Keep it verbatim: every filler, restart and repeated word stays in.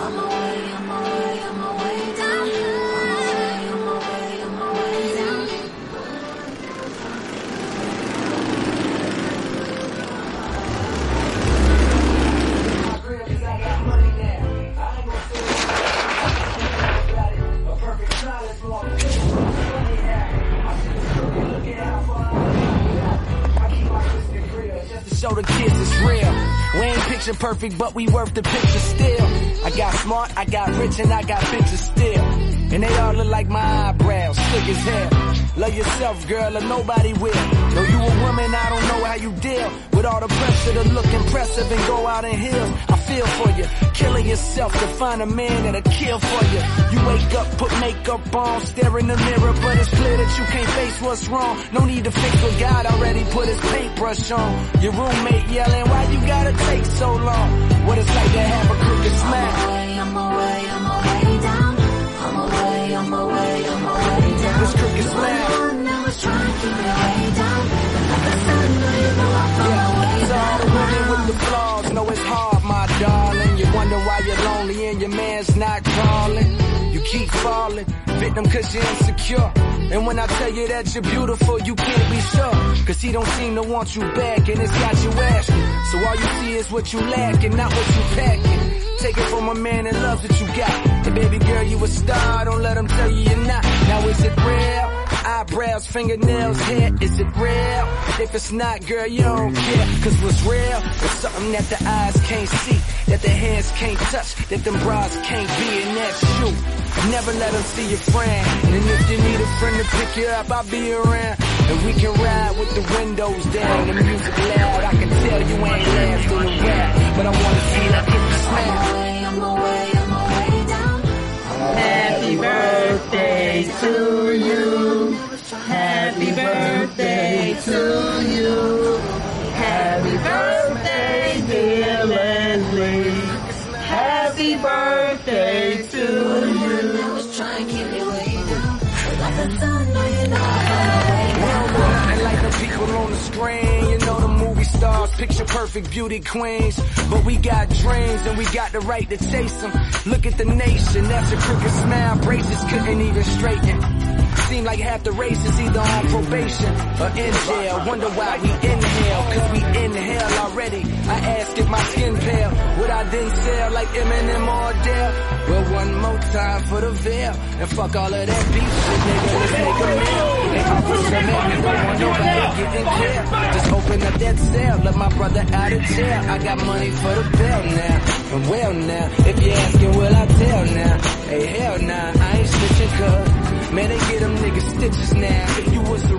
Show the kids it's real. We ain't picture perfect, but we worth the picture still. I got smart, I got rich, and I got bitches still. And they all look like my eyebrows, slick as hell. Love yourself, girl, or nobody will. Know you a woman, I don't know how you deal with all the pressure to look impressive and go out in heels. I feel for you, killing yourself to find a man that'll kill for you. You wake up, put makeup on, stare in the mirror, but it's clear that you can't face what's wrong. No need to fix what God already put his paintbrush on. Your roommate yelling, why you gotta take so long? What it's like to have a crooked smile. I'm away, I'm away down. I'm away, I'm away, I'm away down. This crooked smile. I was trying to keep it way down. Like the sun, you know I'm away So all the women with the flaws know it's hard, my darling. You wonder why you're lonely and your man's not calling. You keep falling, victim cause you're insecure. And when I tell you that you're beautiful, you can't be sure. Cause he don't seem to want you back and it's got you asking. So all you see is what you lack and not what you packing. Take it from a man that loves what you got. And baby girl, you a star, don't let him tell you you're not. Now is it real? Eyebrows, fingernails, hair, is it real? If it's not, girl, you don't care. Cause what's real is something that the eyes can't see, that the hands can't touch, that them bras can't be, and that's you. Never let them see your friend. And if you need a friend to pick you up, I'll be around. And we can ride with the windows down, the music loud. I can tell you ain't last in the rap, but I wanna see that hit the smile. I'm away, I'm away down. Happy birthday to you. Happy birthday to you. Happy birthday, dear Leslie. Happy birthday to you. I was trying to keep it way down. Like the sun, you know And like the people on the screen, you know the movie stars, picture perfect beauty queens. But we got dreams and we got the right to chase them. Look at the nation, that's a crooked smile, braces couldn't even straighten. Seem like half the race is either on probation or in jail. Wonder why we inhale, cause we inhale already. I ask if my skin pale, would I then sell like Eminem or Adele? Well, one more time for the veil, and fuck all of that beef shit, nigga, let's make a meal. They offer some man, you don't want nobody getting clear. Just open up that cell, let my brother out of jail. I got money for the bill now, and well now, if you're asking, will I tell now? Hey, hell nah, I ain't snitching cause man, they get them niggas stitches now. If you was the